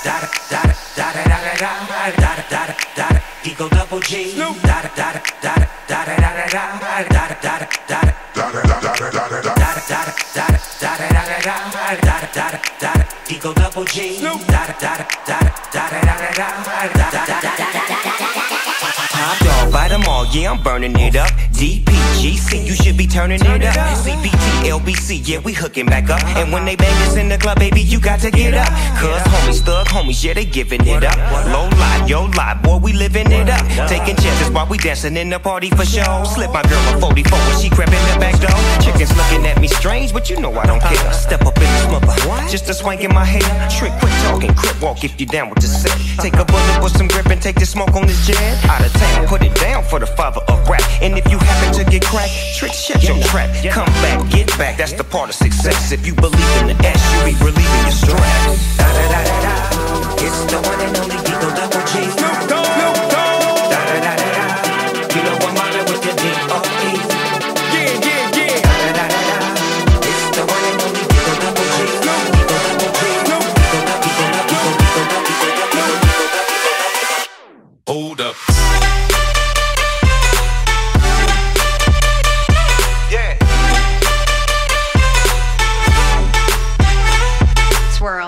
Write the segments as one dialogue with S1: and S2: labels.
S1: Eagle double G. Eagle double G. Top dog by them all, yeah, I'm burning it up. DPGC, you should be turning it up. CPT, LBC, yeah, we hooking back up. And when they bang us in the club, baby, you got to get up. Cause homies, thug homies, yeah, they giving it up. Low lie, yo lie, boy, we living it up. Taking chances while we dancing in the party for show. Slip my girl a 44 when she crept in the back door. Chickens looking at me strange, but you know I don't care. Step up in the smother, just a swank in my hair. Trick, quit talking, crip walk if you down with the set. Take a bullet with some grip and take the smoke on this jet. Out of town, put it down for the father of rap. And if you happen to get cracked, trick, shut your trap. Come back, get back, that's the part of success. If you believe in the S, you be relieving your stress. Da da da da da, it's the one and only Eagle double G. Snoop Dogg, Snoop Dogg. Da da da da da, you know I'm mobbing with the D.O.E. Yeah, yeah, yeah. Da da da da da, it's the one and only Eagle double G. Eagle double G.
S2: Hold up.
S3: Swirl.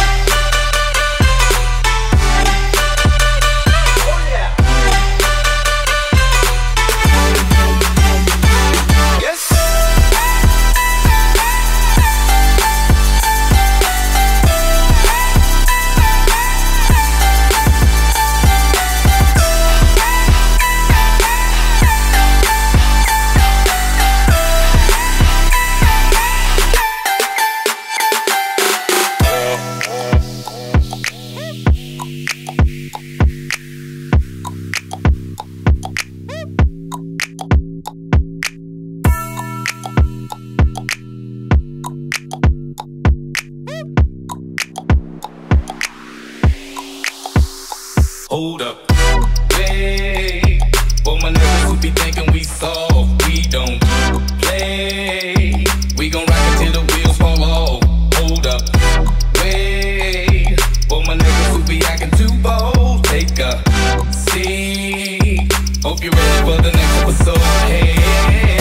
S2: Hold up. Hey, for my niggas who be thinking we soft, we don't play. We gon' rock until the wheels fall off. Hold up. Wait, for my niggas who be acting too bold, take a seat. Hope you're ready for the next episode. Hey, hey,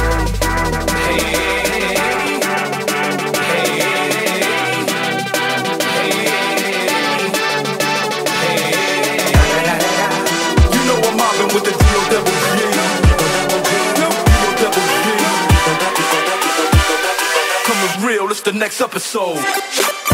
S4: with the D.O.double G. D.O.double G. Coming real, it's the next episode.